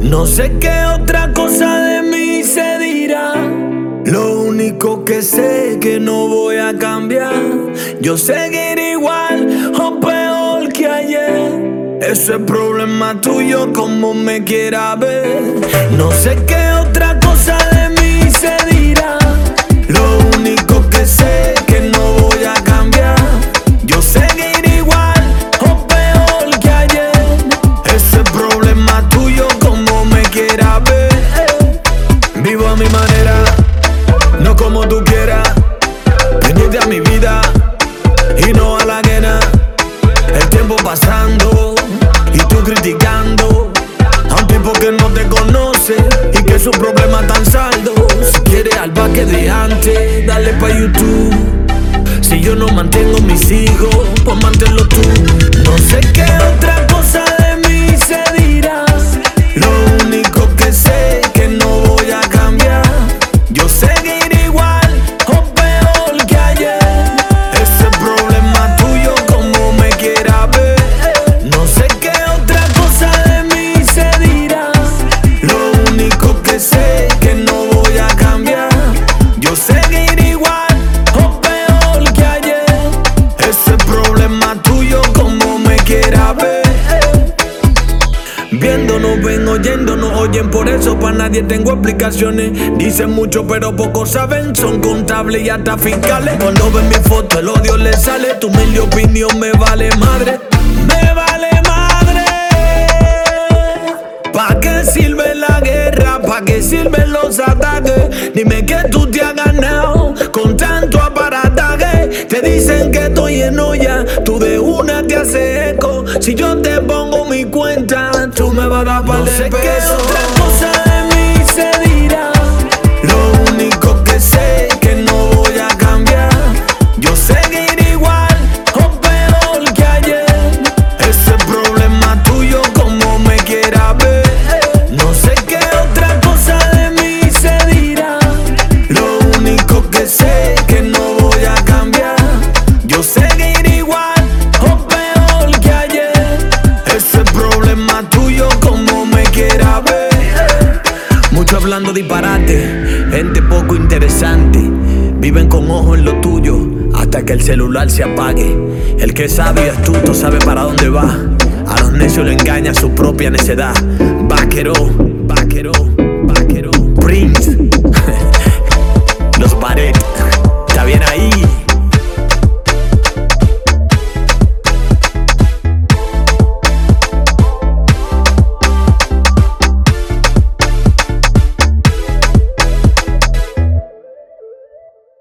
No sé qué otra cosa de mí se dirá. Lo único que sé que no voy a cambiar. Yo seguiré igual o peor que ayer. Ese es problema tuyo, como me quiera ver. No sé qué otra cosa de mí se dirá. Lo único que sé que no voy a cambiar. Yo seguiré igual o peor que ayer. Ese es problema tuyo, como me quiera ver. Vivo a mi manera, no como tú quieras. Pendiente a mi vida y no a la ajena. El tiempo pasando y tú criticando a un tipo que no te conoce y que sus problemas tan saldos. Si quieres al baque de antes, dale pa' YouTube. Si yo no mantengo mis hijos, pues manténlo tú. No sé qué otra cosa de mí se dirá. Lo único que sé que no voy a cambiar. Yo seguiré igual o peor que ayer. Ese problema tuyo, como me quiera ver. No sé qué otra cosa de mí se dirá. Lo único que sé que no voy a cambiar. Yo seguiré igual o peor que ayer. Ese problema tuyo, como me quiera ver. Viendo no ven, oyendo no oyen. Por eso pa' nadie tengo explicaciones. Dicen mucho pero poco saben. Son contables y hasta fiscales. Cuando ven mi foto el odio les sale. Tu humilde opinión me vale madre. Me vale madre. ¿Pa' qué sirve la guerra? ¿Pa' qué sirven los ataques? Dime que tú te has ganado con tanto aparataje. Te dicen que estoy en olla, tú de una te haces eco. Si yo te pongo mi cuenta, tú me vas a dar par de pesos. No sé qué otra cosa de mí se dirá. Lo único que sé que no voy a cambiar. Yo seguiré igual o peor que ayer. Ese problema tuyo, como me quiera ver. No sé qué otra cosa de mí se dirá. Lo único que sé que no voy a cambiar. Yo seguiré igual o peor que ayer. Ese problema tuyo, como me quiera ver. Mucho hablando disparate, gente poco interesante. Viven con ojo en lo tuyo hasta que el celular se apague. El que es sabio y astuto sabe para dónde va. A los necios le engaña su propia necedad. Vaquero, vaquero, vaquero. Prince. Los Paredes.